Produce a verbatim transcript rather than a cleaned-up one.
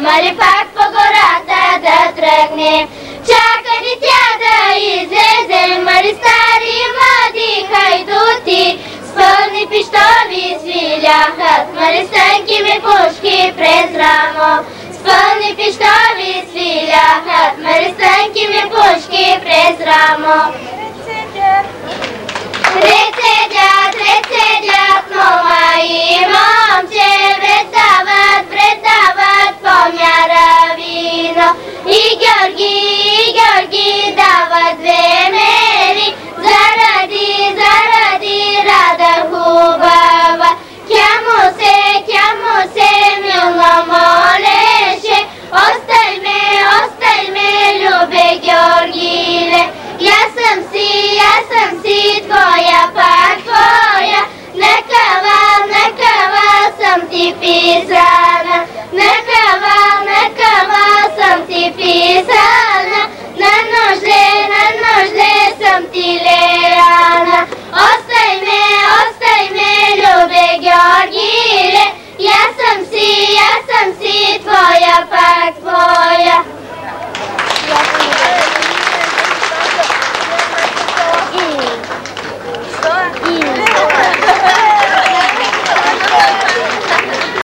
ли пак по гората да тръгнем? Чака ни тя да излезем, мали стари и млади хайдути, с пълни пищови свиляха, мали стънки ми пушки през рамо. С пълни пищови свиляха, мали стънки ми пушки през рамо. Ред седят, ред седят, мома и